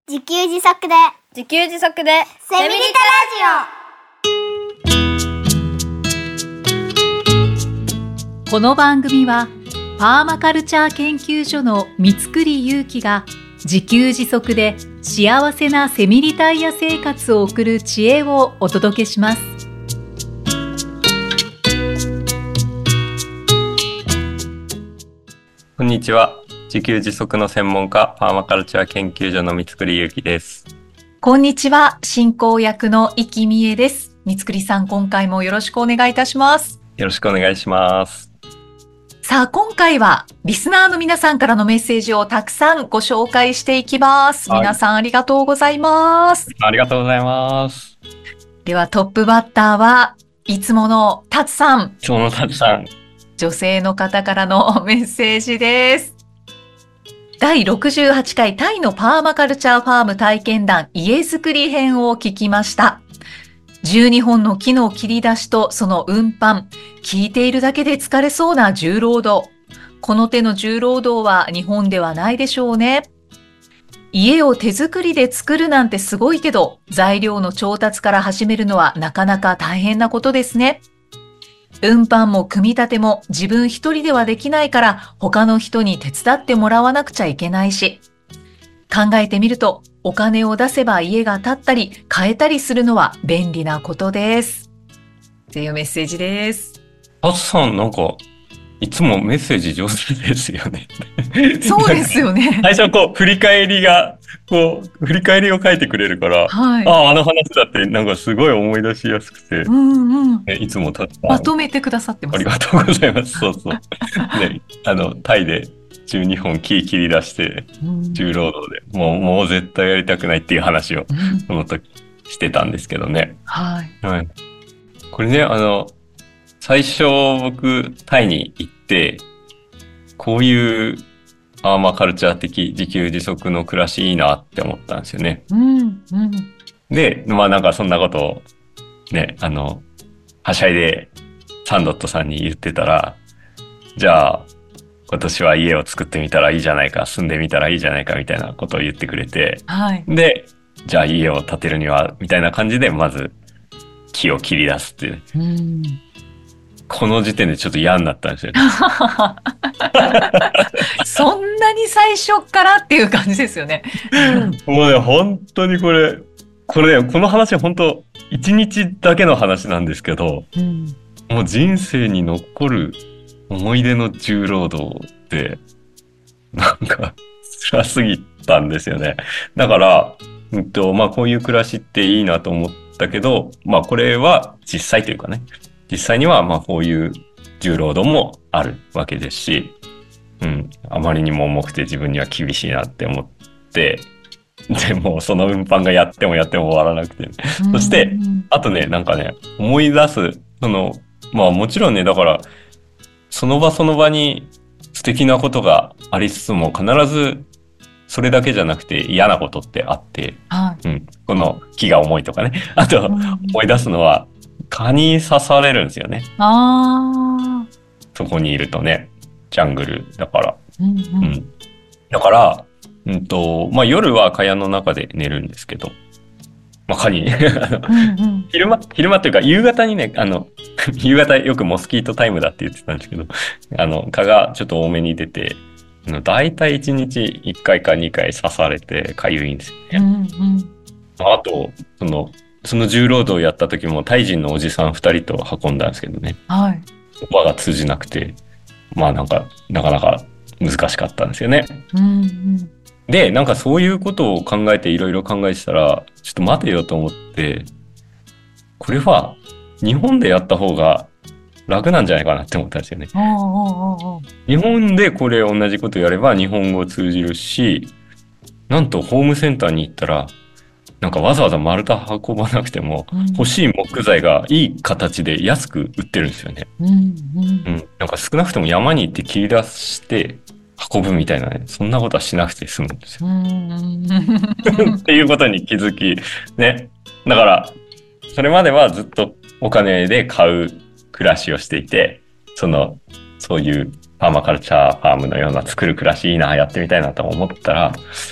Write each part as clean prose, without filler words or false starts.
自給自足でセミリタラジオ。この番組はパーマカルチャー研究所の三栗祐樹が自給自足で幸せなセミリタイヤ生活を送る知恵をお届けします。 こんにちは。自給自足の専門家、パーマカルチャー研究所の三栗祐樹です。 こんにちは。進行役の生きみえです。三栗さん、今回もよろしくお願いいたします。 よろしくお願いします。 さあ、今回はリスナーの皆さんからのメッセージをたくさんご紹介していきます。皆さんありがとうございます。 ありがとうございます。 ではトップバッターはいつものタツさん。 今日のタツさん。 女性の方からのメッセージです。第68回タイのパーマカルチャーファーム体験談家づくり編を聞きました。12本の木の切り出しとその運搬、聞いているだけで疲れそうな重労働。この手の重労働は日本ではないでしょうね。家を手作りで作るなんてすごいけど、材料の調達から始めるのはなかなか大変なことですね。運搬も組み立ても自分一人ではできないから他の人に手伝ってもらわなくちゃいけないし、考えてみるとお金を出せば家が建ったり買えたりするのは便利なことです。というメッセージです。 タツさん、なんかいつもメッセージ上手ですよね。 そうですよね。 最初振り返りを書いてくれるから、 はい、 あの話だってなんかすごい思い出しやすくて、いつもタツさんまとめてくださってます。 ありがとうございます。そうそう。ね、タイで12本木切り出して重労働で、もう絶対やりたくないっていう話をその時してたんですけどね。 はい。 これね、最初僕タイに行ってこういうパーマカルチャー的自給自足の暮らしいいなって思ったんですよね。で、なんかそんなことをね、はしゃいでサンドットさんに言ってたら、じゃあ今年は家を作ってみたらいいじゃないか、住んでみたらいいじゃないかみたいなことを言ってくれて、 はい、 で、じゃあ家を建てるにはみたいな感じでまず木を切り出すっていう。この時点でちょっと嫌になったんですよね。 そんなに最初からっていう感じですよね。 もうね、本当にこの話本当1日だけの話なんですけど、もう人生に残る思い出の重労働ってなんか辛すぎたんですよね。だから、こういう暮らしっていいなと思ったけど、これは実際というかね、実際にはこういう重労働もあるわけですし、あまりにも重くて自分には厳しいなって思って、でもその運搬がやっても終わらなくて、そしてあとね、なんかね、思い出すもちろんね、だからその場その場に素敵なことがありつつも必ずそれだけじゃなくて嫌なことってあって、この木が重いとかね、あと思い出すのは蚊に刺されるんですよね。そこにいるとね、ジャングルだから。だから、夜は蚊帳の中で寝るんですけど、蚊に昼間というか夕方にね、夕方よくモスキートタイムだって言ってたんですけど、蚊がちょっと多めに出て、だいたい1日1回か2回刺されてかゆいんですよね。あと、その重労働をやった時もタイ人のおじさん2人と運んだんですけどね。言葉が通じなくて、なかなか難しかったんですよね。で、なんかそういうことを考えていろいろ考えてたら、ちょっと待てよと思って、これは日本でやった方が楽なんじゃないかなって思ったんですよね。日本でこれ同じことやれば日本語通じるし、なんとホームセンターに行ったら、なんかわざわざ丸太運ばなくても、欲しい木材がいい形で安く売ってるんですよね。なんか少なくとも山に行って切り出して運ぶみたいなね、そんなことはしなくて済むんですよ。っていうことに気づき、ね。だから、それまではずっとお金で買う暮らしをしていて、そういうパーマカルチャーファームのような作る暮らしいいな、やってみたいなと思ったら、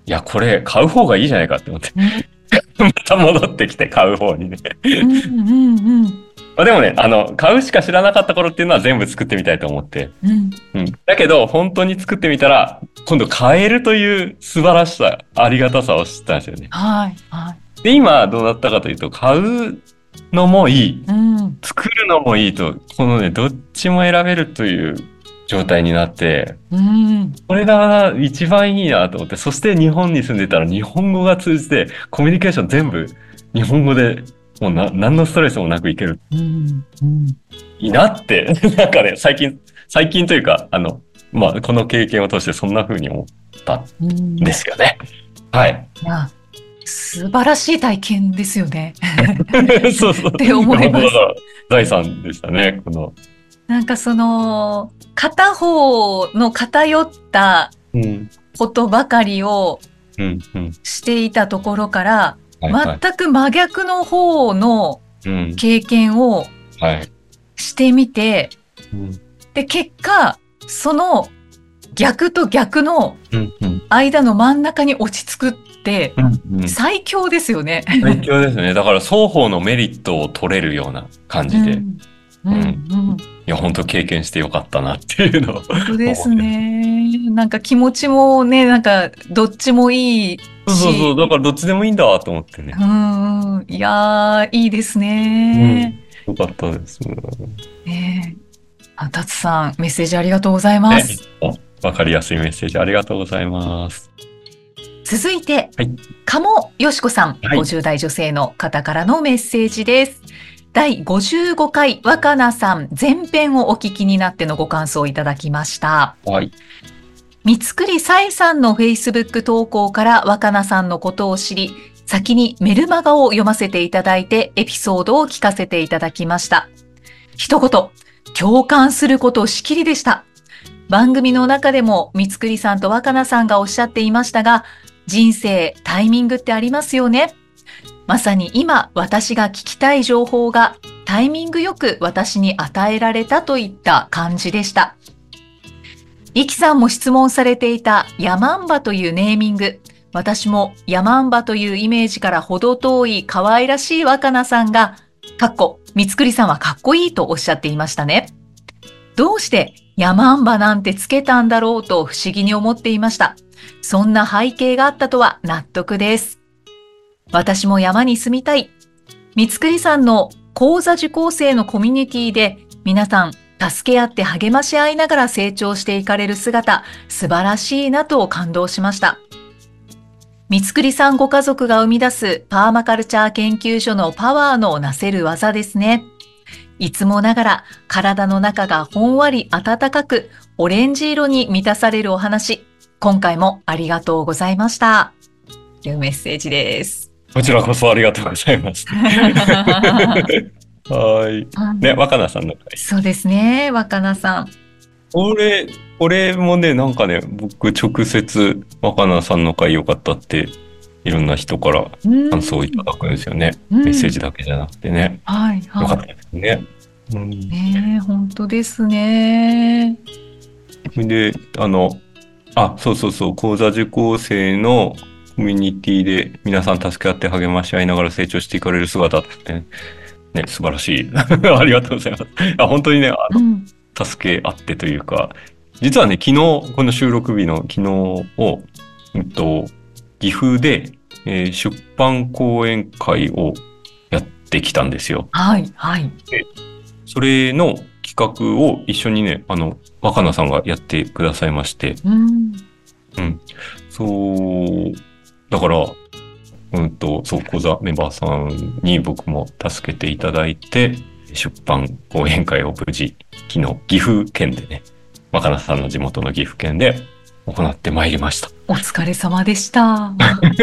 いや、これ買う方がいいじゃないかって思って。 うんまた戻ってきて買う方にね。 うんうんまあでもね、買うしか知らなかった頃っていうのは全部作ってみたいと思って。 うんうん。だけど、本当に作ってみたら、今度買えるという素晴らしさ、ありがたさを知ったんですよね。 はいはい。 で、今どうなったかというと、買うのもいい。 うん作るのもいいと、このね、どっちも選べるという状態になって、 うんこれが一番いいなと思って、そして日本に住んでたら日本語が通じて、コミュニケーション全部日本語でもう何のストレスもなくいける。 うんうんいいなって、なんかね、最近というか、まあ、この経験を通してそんな風に思ったんですよね。はい。 いや、素晴らしい体験ですよね。 そうそう。 って思います。 本当だから財産でしたね、この。 なんかその片方の偏ったうん、 ことばかりをうん、うん。 していたところからはいはい。 全く真逆の方のうん、 経験をはい。 してみて、 うん、 で結果その逆と逆のうん、うん。 間の真ん中に落ち着くってうん、 最強ですよね。 最強ですね。だから双方のメリットを取れるような感じで。 うんうん。 いや、本当経験してよかったなっていうのを。 本当ですね。なんか気持ちもね、なんかどっちもいいそうそうそう。 し、 だからどっちでもいいんだと思ってね。 いやー、いいですうん。 ね。 よかったです。 ねえ。あ、たつさん、メッセージありがとうございまね、 す。 わかりやすいメッセージありがとうございます。 続いて、 はい。 鴨よしこさん、 はい。 50代女性の方からのメッセージです。第55回若菜さん前編をお聞きになってのご感想をいただきました。 はい。 三つくりさえさんのフェイスブック投稿から若菜さんのことを知り、先にメルマガを読ませていただいてエピソードを聞かせていただきました。一言、共感することしきりでした。番組の中でも三つくりさんと若菜さんがおっしゃっていましたが、人生タイミングってありますよね。まさに今私が聞きたい情報がタイミングよく私に与えられたといった感じでした。イキさんも質問されていたヤマンバというネーミング。私もヤマンバというイメージから程遠い可愛らしい若菜さんが、三つくりさんはかっこいいとおっしゃっていましたね。どうしてヤマンバなんてつけたんだろうと不思議に思っていました。そんな背景があったとは納得です。私も山に住みたい。三つくりさんの講座受講生のコミュニティで皆さん助け合って励まし合いながら成長していかれる姿、素晴らしいなと感動しました。三つくりさんご家族が生み出すパーマカルチャー研究所のパワーのなせる技ですね。いつもながら体の中がほんわり温かくオレンジ色に満たされるお話、今回もありがとうございました。というメッセージです。 こちらこそありがとうございます。はい。ね、若菜さんの回。 そうですね、若菜さん。 これもね、なんかね、僕直接若菜さんの回良かったって、いろんな人から感想をいただくんですよね。メッセージだけじゃなくてね。 はいはい。 よかったですね。 ねえ、本当ですね。 で、そうそうそう、講座受講生のコミュニティで皆さん助け合って励まし合いながら成長していかれる姿ってね、素晴らしい。ありがとうございます。本当にね、助け合ってというか、実はね、昨日、この収録日の昨日を、岐阜で、出版講演会をやってきたんですよ。 はいはい。 で、それの企画を一緒にね、若菜さんがやってくださいまして、そう、だから、そう、講座メンバーさんに僕も助けていただいて、出版講演会を無事、昨日、岐阜県でね、若菜さんの地元の岐阜県で行ってまいりました。 お疲れ様でした。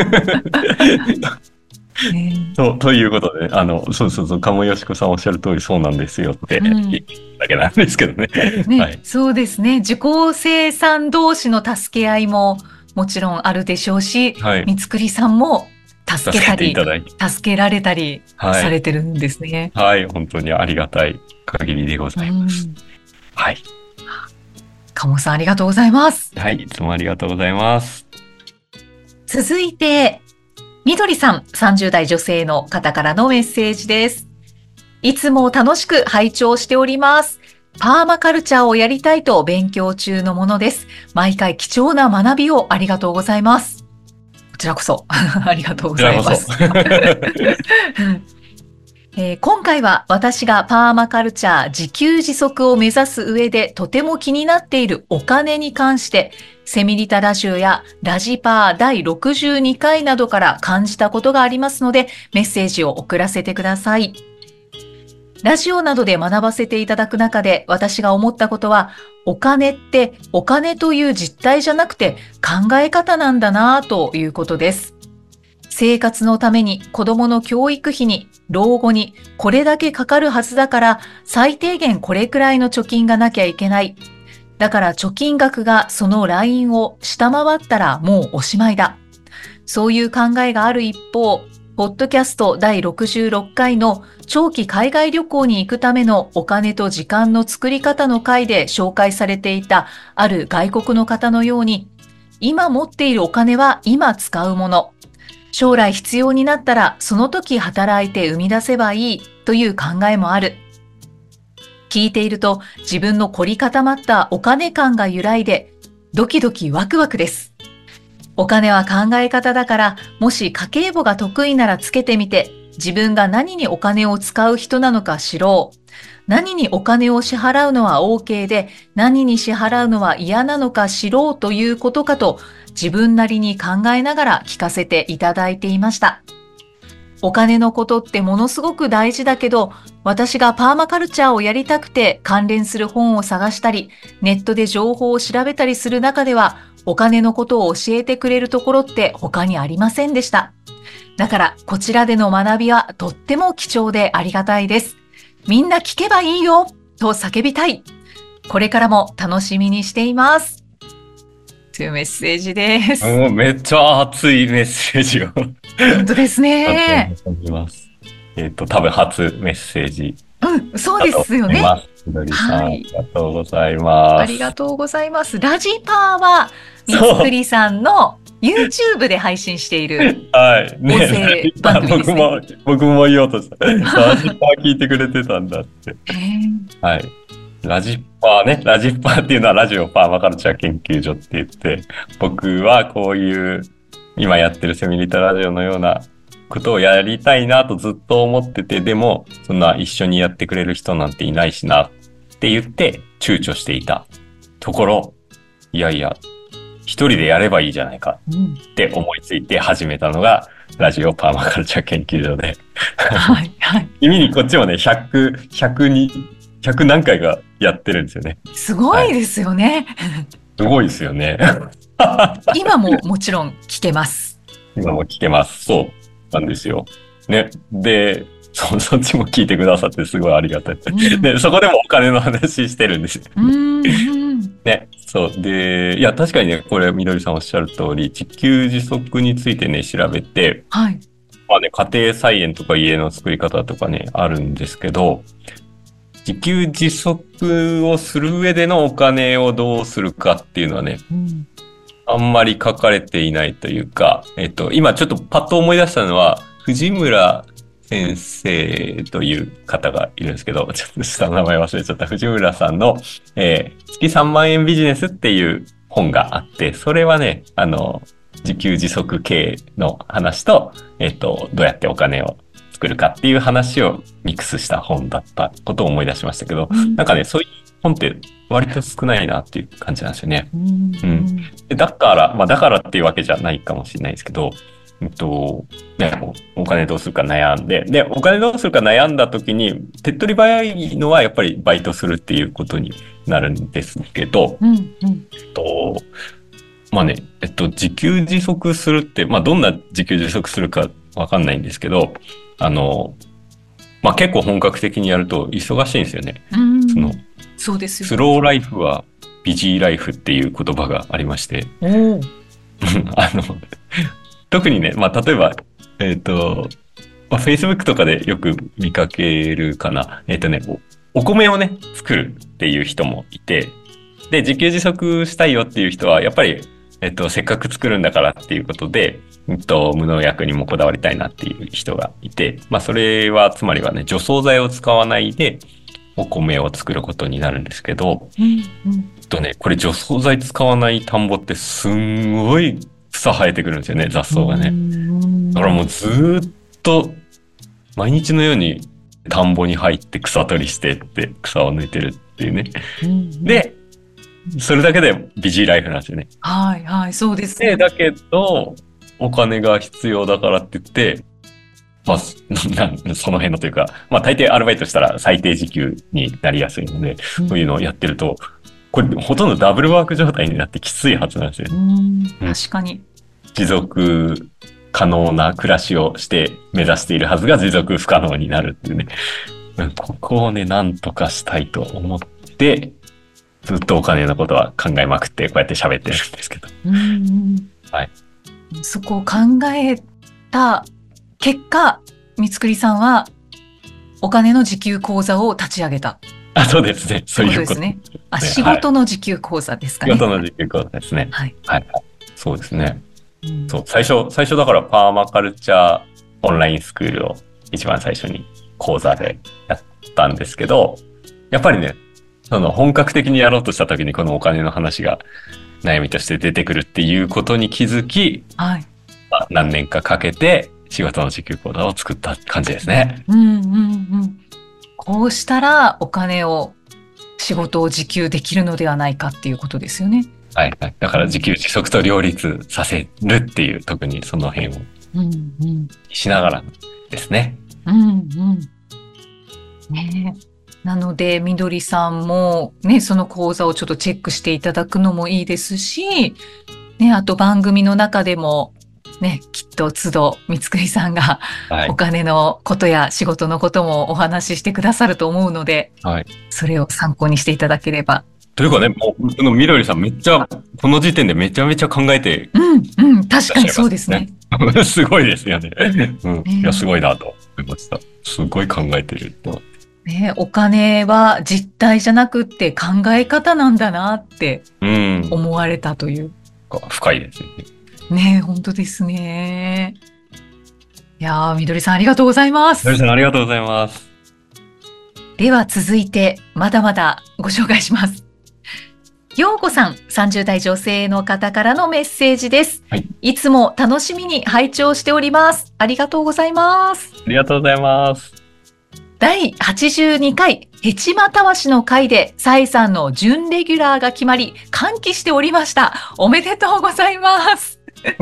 ということで、そう、鴨よしこさんおっしゃる通りそうなんですよって言っただけなんですけどね。はい、 そうですね。受講生さん同士の助け合いももちろんあるでしょうし、三つくりさんも助けたり、助けられたりされてるんですね。 はい、本当にありがたい限りでございます。はい。 鴨さんありがとうございます。 はい、いつもありがとうございます。 続いて、みどりさん、30代女性の方からのメッセージです。いつも楽しく拝聴しております。パーマカルチャーをやりたいと勉強中のものです。毎回貴重な学びをありがとうございます。こちらこそありがとうございます。今回は私がパーマカルチャー自給自足を目指す上でとても気になっているお金に関してセミリタラジオやラジパー第62回などから感じたことがありますのでメッセージを送らせてください。ラジオなどで学ばせていただく中で私が思ったことはお金ってお金という実態じゃなくて考え方なんだなということです。生活のために子供の教育費に老後にこれだけかかるはずだから最低限これくらいの貯金がなきゃいけない。だから貯金額がそのラインを下回ったらもうおしまいだ。そういう考えがある一方、ポッドキャスト第66回の長期海外旅行に行くためのお金と時間の作り方の回で紹介されていたある外国の方のように、今持っているお金は今使うもの。将来必要になったらその時働いて生み出せばいいという考えもある。聞いていると自分の凝り固まったお金感が揺らいでドキドキワクワクです。お金は考え方だから、もし家計簿が得意ならつけてみて、自分が何にお金を使う人なのか知ろう。何にお金を支払うのは OK で、何に支払うのは嫌なのか知ろうということかと、自分なりに考えながら聞かせていただいていました。お金のことってものすごく大事だけど、私がパーマカルチャーをやりたくて関連する本を探したり、ネットで情報を調べたりする中では、お金のことを教えてくれるところって他にありませんでした。だからこちらでの学びはとっても貴重でありがたいです。みんな聞けばいいよと叫びたい。これからも楽しみにしています。というメッセージです。 もうめっちゃ熱いメッセージを。 本当ですね。 多分初メッセージ。 そうですよね。 みどりさん、ありがとうございます。 ありがとうございます。ラジパーはみつくりさんの YouTube で配信している音声番組ですね。 僕も言おうとした。ラジパー聞いてくれてたんだって。はい。ラジパーね。ラジパーっていうのはラジオパーマカルチャー研究所って言って、僕はこういう今やってるセミリタラジオのようなことをやりたいなとずっと思ってて、でもそんな一緒にやってくれる人なんていないしなって言って躊躇していたところ、いやいや一人でやればいいじゃないかって思いついて始めたのがラジオパーマカルチャー研究所で、はいはい、意味にこっちもね100何回かやってるんですよね。 すごいですよね。 はい、すごいですよね。 今ももちろん聞けます。 今も聞けます。そうなんですよ。ね。で、そっちも聞いてくださってすごいありがたい。で、そこでもお金の話してるんですよ。ね。そう。で、いや、確かにね、これ、みどりさんおっしゃる通り、自給自足についてね、調べて、はい。まあね、家庭菜園とか家の作り方とかね、あるんですけど、自給自足をする上でのお金をどうするかっていうのはね、あんまり書かれていないというか、今ちょっとパッと思い出したのは、藤村先生という方がいるんですけど、ちょっと下の名前忘れちゃった。藤村さんの、月3万円ビジネスっていう本があって、それはね、自給自足系の話と、どうやってお金を作るかっていう話をミックスした本だったことを思い出しましたけど、なんかね、そういう本って割と少ないなっていう感じなんですよね。でだからっていうわけじゃないかもしれないですけど、ね、お金どうするか悩んで、で、お金どうするか悩んだ時に、手っ取り早いのはやっぱりバイトするっていうことになるんですけど、まあね、自給自足するって、まあどんな自給自足するかわかんないんですけど、まあ結構本格的にやると忙しいんですよね。 そうですよ。 スローライフはビジーライフっていう言葉がありまして、特にね、まあ例えば、Facebook とかでよく見かけるかな。お米をね、作るっていう人もいて、で、自給自足したいよっていう人は、やっぱりせっかく作るんだからっていうことで、無農薬にもこだわりたいなっていう人がいて、まあそれはつまりはね、除草剤を使わないでお米を作ることになるんですけど、これ除草剤使わない田んぼってすんごい草生えてくるんですよね、雑草がね。だからもうずーっと毎日のように田んぼに入って草取りしてって草を抜いてるっていうね。で、それだけでビジーライフなんですよね。 はいはい、そうですね。 だけど、お金が必要だからって言って、まあ、その辺のというか、まあ大抵アルバイトしたら最低時給になりやすいので、そういうのをやってると、これほとんどダブルワーク状態になってきついはずなんですよ。 確かに。 持続可能な暮らしをして目指しているはずが持続不可能になるっていうね。ここをね、なんとかしたいと思って、ずっとお金のことは考えまくってこうやって喋ってるんですけど。はい。 そこを考えた結果、三栗さんはお金の時給口座を立ち上げた。 そうですね。そういうことですね。仕事の時給口座ですかね。 仕事の時給口座ですね。 はい。 はい。そうですね。そう、最初だからパーマカルチャーオンラインスクールを一番最初に講座でやったんですけど、やっぱりね、本格的にやろうとした時にこのお金の話が悩みとして出てくるっていうことに気づき、 はい。 何年かかけて仕事の時給口座を作った感じですね。 こうしたらお金を仕事を時給できるのではないかっていうことですよね。 はいはい。だから自給自足と両立させるっていう、特にその辺をしながらですね。 ねえ。なので、みどりさんもね、その講座をちょっとチェックしていただくのもいいですし、ね、あと番組の中でもね、きっと都度三栗さんがお金のことや仕事のこともお話ししてくださると思うので、はい、それを参考にしていただければ。 というかね、もうみどりさんめっちゃこの時点でめちゃめちゃ考えて、 確かにそうですね。 すごいですよね。いやすごいなと思いました。すごい考えてると。 ね、お金は実体じゃなくって考え方なんだなって思われたという。 深いですね。 ね、本当ですね。いやー、みどりさんありがとうございます。 みどりさんありがとうございます。 では続いてまだまだご紹介します。ようこさん、30代女性の方からのメッセージです。いつも楽しみに拝聴しております。ありがとうございます。 ありがとうございます。 第82回ヘチマたわしの回でサイさんの準レギュラーが決まり歓喜しておりました。おめでとうございます。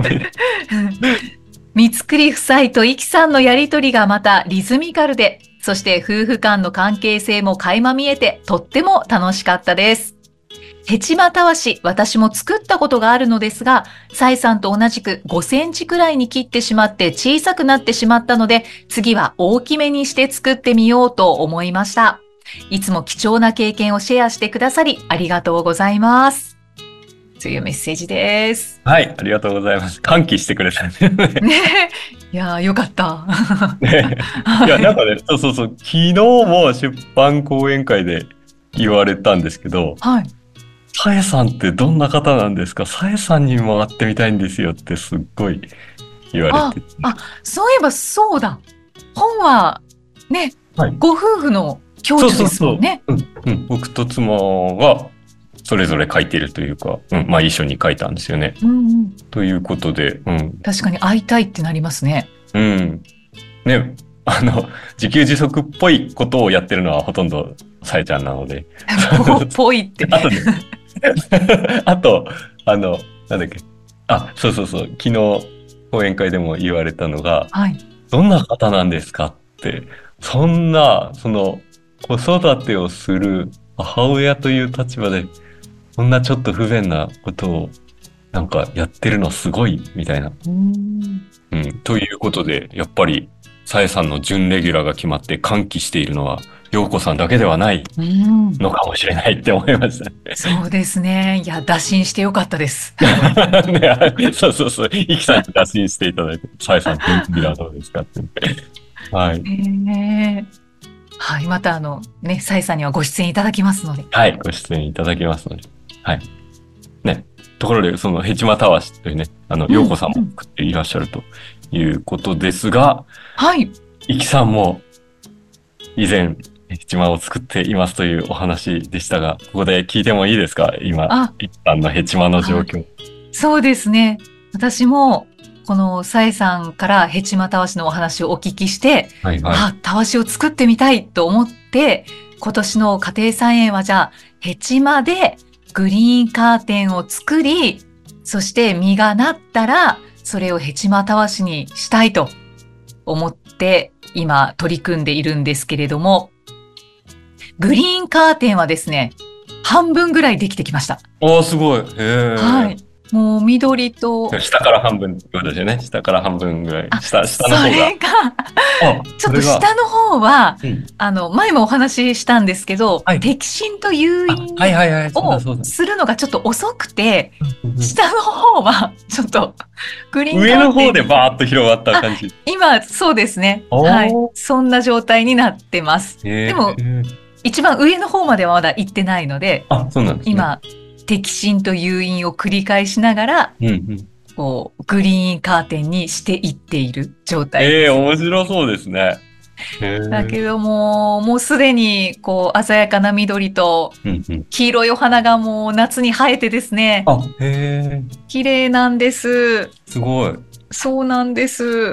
三栗夫妻とイキさんのやりとりがまたリズミカルで、そして夫婦間の関係性も垣間見えてとっても楽しかったです。ヘチマたわし、私も作ったことがあるのですが、サイさんと同じく5センチくらいに切ってしまって小さくなってしまったので、次は大きめにして作ってみようと思いました。いつも貴重な経験をシェアしてくださりありがとうございます。というメッセージです。 はい、ありがとうございます。歓喜してくれたね。 いやー、よかった。 いや、なんかね、そう、昨日も出版講演会で言われたんですけど、はい。さえさんってどんな方なんですか？さえさんにも会ってみたいんですよってすっごい言われて。 そういえばそうだ。本はね、ご夫婦の共著ですもんね。 僕と妻がそれぞれ書いているというか、まあ一緒に書いたんですよね。ということで、 確かに会いたいってなりますね。 ね、自給自足っぽいことをやってるのはほとんどさえちゃんなので。 ぽいって。 あと、なんだっけ。そう。昨日、講演会でも言われたのが、どんな方なんですかって、そんな、子育てをする母親という立場で、そんなちょっと不便なことを、なんかやってるのすごい、みたいな。ということで、やっぱり、さえさんの準レギュラーが決まって歓喜しているのは、陽子さんだけではないのかもしれないって思いました、ね。 そうですね。いや、打診してよかったです。 そう。イキさんに打診していただいて、さえさん、準レギュラーどうですかって。はい。 はい。またさえさんにはご出演いただきますので。 はい。ご出演いただきますので。はい。ね。 ところで、そのヘチマたわしというね、陽子さんも作っていらっしゃるということですが、 はい。 イキさんも以前、ヘチマを作っていますというお話でしたが、ここで聞いてもいいですか？今、 あ、 一般のヘチマの状況。 そうですね。私も、このさえさんからヘチマたわしのお話をお聞きして、 はいはい。 たわしを作ってみたいと思って、今年の家庭菜園はじゃあ、ヘチマでグリーンカーテンを作り、そして実がなったら、それをヘチマたわしにしたいと思って、今取り組んでいるんですけれども、グリーンカーテンはですね、半分ぐらいできてきました。 おー、すごい。へー。 はい。もう緑と、 下から半分ってことですよね。下から半分ぐらい。下のそ方が。 れが、 あ、 ちょっとそれが。 下の方は、 うん。 前もお話ししたんですけど、 はい。 摘心と誘あ、 引はいはいはい。そうだをそうだ。 するのがちょっと遅くて、 うんうんうん。 下の方はちょっとグリーンカ上の方でーテンに、 バーッと広がった感じ。 今そうですね。はい。 おー。 そんな状態になってます。でへも、 え。 一番上の方まではまだ行ってないので、 あ、そうなんですね。 今、摘心と誘引を繰り返しながら、 うんうん。 こう、グリーンカーテンにしていっている状態です。 面白そうですね。へえ。 だけども、もうすでに、こう、鮮やかな緑と、 うんうん。 黄色いお花がもう夏に生えてですね、 あ、へえ。 綺麗なんです。 すごい。 そうなんです。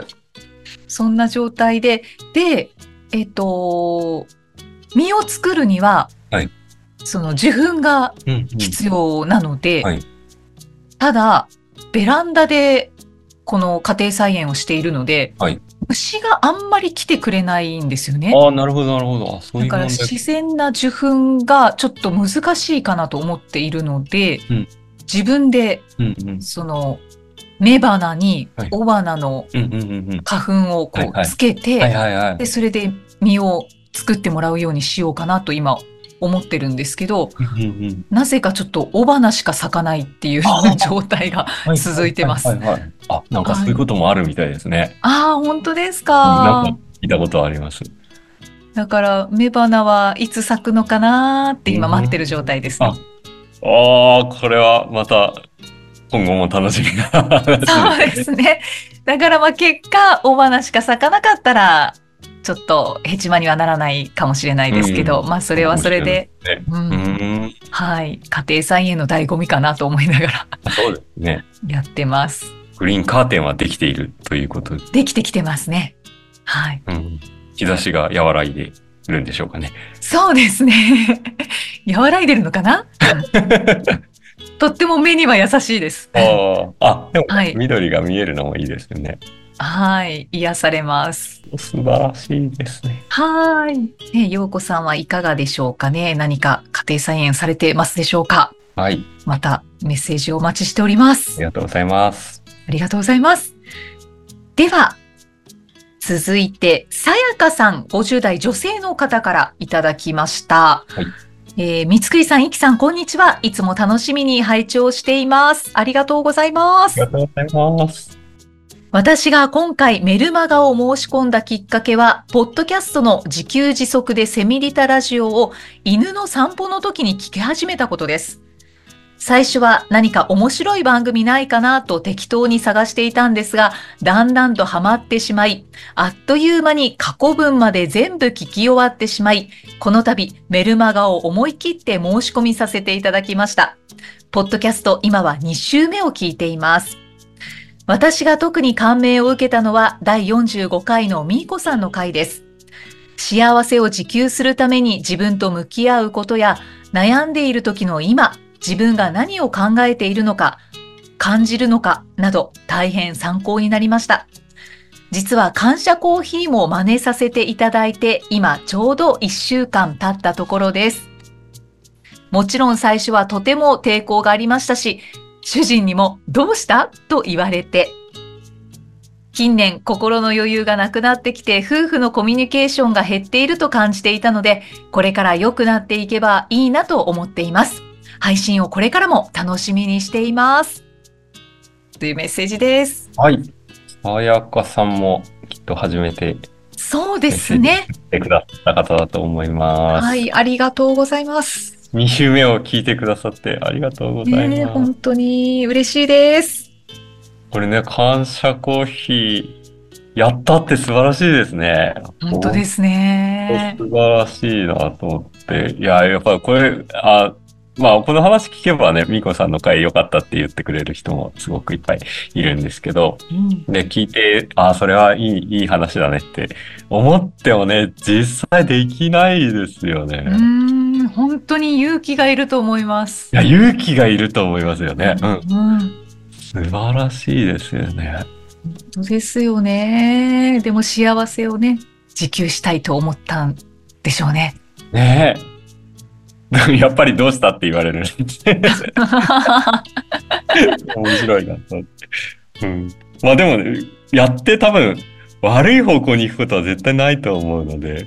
そんな状態で、で、えっと、実を作るには、 はい。 その受粉がうんうん。 必要なので、 はい。 ただ、ベランダでこの家庭菜園をしているので、 はい。 虫があんまり来てくれないんですよね。 ああ、なるほどなるほど。あ、そうだからいう問題。 自然な受粉がちょっと難しいかなと思っているので、 うん。 自分でうんうん。 その雌花にはい。 雄花のうんうんうんうん。 花粉をはいはい。 こうつけはいて、で、 はいはい。 それで実を作ってもらうようにしようかなと今思ってるんですけど、 うんうんうん。 なぜかちょっと雄花しか咲かないっていうああ、 状態がはい続はいはいいてます。 はいはい。あ、なんかそはい。 ういうこともあるみたいですね。 ああ、本当ですうん、なんかか。 聞いたことあります。 だから雌花はいつ咲くのかなーってう今待ってる状ん。 態ですね。 あ、ああ、これはまた今後も楽しみな話でそうすね。 ですね。だからまあ結果、雄花しか咲かなかったら、ちょっとヘチマにはならないかもしれないうですけど、 ん。 まあそれはそうかもしれないでそれで、 すね。ううん、 ん。 はい、家庭菜園の醍醐味かなと思いながらそうですね。 やってます。 グリーンカーテンはできているということで。 できてきてますね。はい。 うん。日差しが和らいでいるんでしょうかね。 そうですね。和らいでるのかな、うん、とっても目には優しいです。 でもね、 はい。 緑が見えるのもいいですよね。 はい。癒されます。 素晴らしいですね。 はい。ね、陽子さんはいかがでしょうかね。何か家庭菜園されてますでしょうか。 はい。 またメッセージをお待ちしておりまあす。 りがとうございます。 ありがとうございます。では、続いて、さやかさん、50代女性の方からいただきました。 はい。 三つくりさん、いきさん、こんにちは。いつも楽しみに拝聴しています。ありがとうございまありがす。 とうございます。 私が今回メルマガを申し込んだきっかけは、ポッドキャストの自給自足でセミリタラジオを犬の散歩の時に聞き始めたことです。最初は何か面白い番組ないかなと適当に探していたんですが、だんだんとハマってしまい、あっという間に過去分まで全部聞き終わってしまい、この度メルマガを思い切って申し込みさせていただきました。ポッドキャスト今は2週目を聞いています。私が特に感銘を受けたのは第45回のみーこさんの回です。幸せを自給するために自分と向き合うことや、悩んでいる時の今、自分が何を考えているのか、感じるのかなど大変参考になりました。実は感謝コーヒーも真似させていただいて、今ちょうど1週間経ったところです。もちろん最初はとても抵抗がありましたし、主人にもどうしたと言われて、近年心の余裕がなくなってきて夫婦のコミュニケーションが減っていると感じていたので、これから良くなっていけばいいなと思っています。配信をこれからも楽しみにしています。というメッセージです。 はい。さやかさんもきっと初めてそうでメッセージすね。 してくださった方だと思います。 はい、ありがとうございます。 2週目を聞いてくださってありがとうございます。 本当に嬉しいです。 これね、感謝コーヒー、やったって素晴らしいですね。 本当ですね。 素晴らしいなと思って。いや、やっぱこれ、まあ、この話聞けばね、ミコさんの回良かったって言ってくれる人もすごくいっぱいいるんですけど、で、聞いて、それはいい話だねって思ってもね、実際できないですよね。 本当に勇気がいると思います。 いや、勇気がいると思いますよね。素晴らしいですよね。 本当ですよね。でも幸せをね、自給したいと思ったんでしょうね。 ねえ。やっぱりどうしたって言われるんですね。面白いなと思って。まあでも、ね、やって多分悪い方向に行くことは絶対ないと思うので。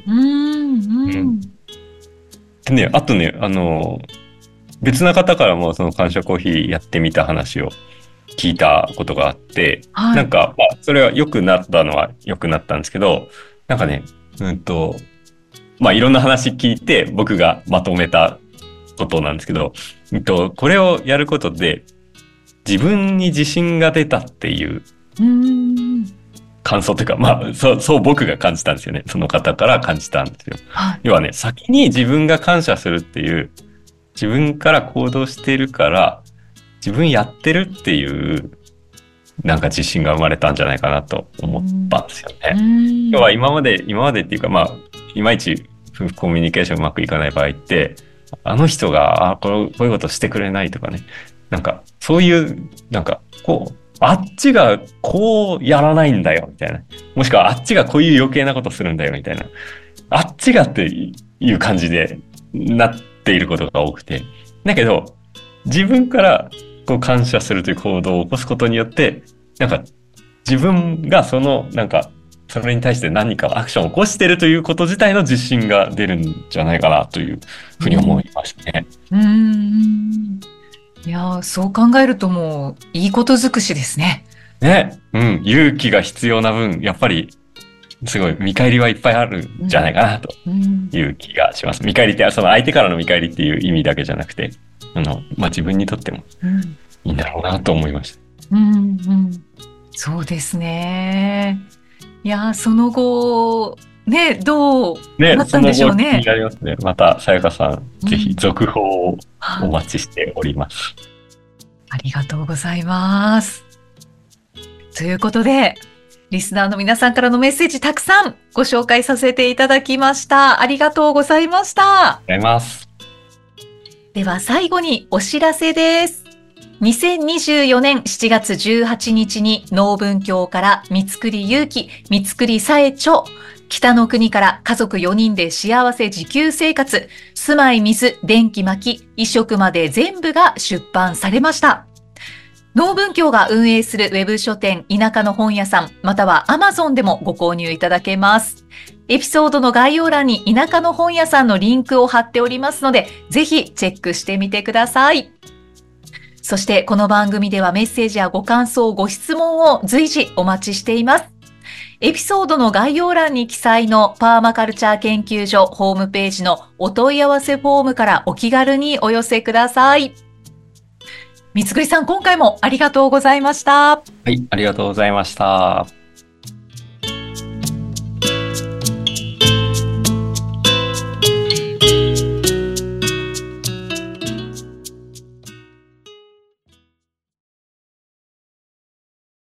でね、あとね、別な方からもその感謝コーヒーやってみた話を聞いたことがあって、なんか、それは良くなったのは良くなったんですけど、なんかね、まあいろんな話聞いて僕がまとめたことなんですけど、これをやることで自分に自信が出たっていう感想というか、まあそう僕が感じたんですよね。その方から感じたんですよ。要はね、先に自分が感謝するっていう、自分から行動しているから自分やってるっていうなんか自信が生まれたんじゃないかなと思ったんですよね。要は今までっていうか、まあいまいちコミュニケーションうまくいかない場合って、あの人がこういうことしてくれないとかね、なんかそういうなんかこうあっちがこうやらないんだよみたいな、もしくはあっちがこういう余計なことするんだよみたいな、あっちがっていう感じでなっていることが多くて、だけど自分からこう感謝するという行動を起こすことによって、なんか自分がそれに対して何かアクションを起こしているということ自体の自信が出るんじゃないかなというふうに思いましたね。 いや、そう考えるともういいこと尽くしですね。 ね、勇気が必要な分、やっぱりすごい見返りはいっぱいあるんじゃないかなという気がします。見返りってその相手からの見返りっていう意味だけじゃなくて、まあ、自分にとってもいいんだろうなと思いました。 そうですね。いや、その後ね、どうなったんでしょうね。 気になりますね。またさやかさん、ぜひ続報をお待ちしております。 ありがとうございます。ということで、リスナーの皆さんからのメッセージたくさんご紹介させていただきました。ありがとうございました。 ありがとうございます。 では最後にお知らせです。2024年7月18日に農文教から三つくりゆうき、三つくりさえちょ、北の国から家族4人で幸せ自給生活、住まい水、電気薪、衣食まで全部が出版されました。農文教が運営するウェブ書店田舎の本屋さん、または Amazon でもご購入いただけます。エピソードの概要欄に田舎の本屋さんのリンクを貼っておりますので、ぜひチェックしてみてください。そしてこの番組ではメッセージやご感想、ご質問を随時お待ちしています。エピソードの概要欄に記載のパーマカルチャー研究所ホームページのお問い合わせフォームからお気軽にお寄せください。三つくりさん、今回もありがとうございました。 はい、ありがとうございました。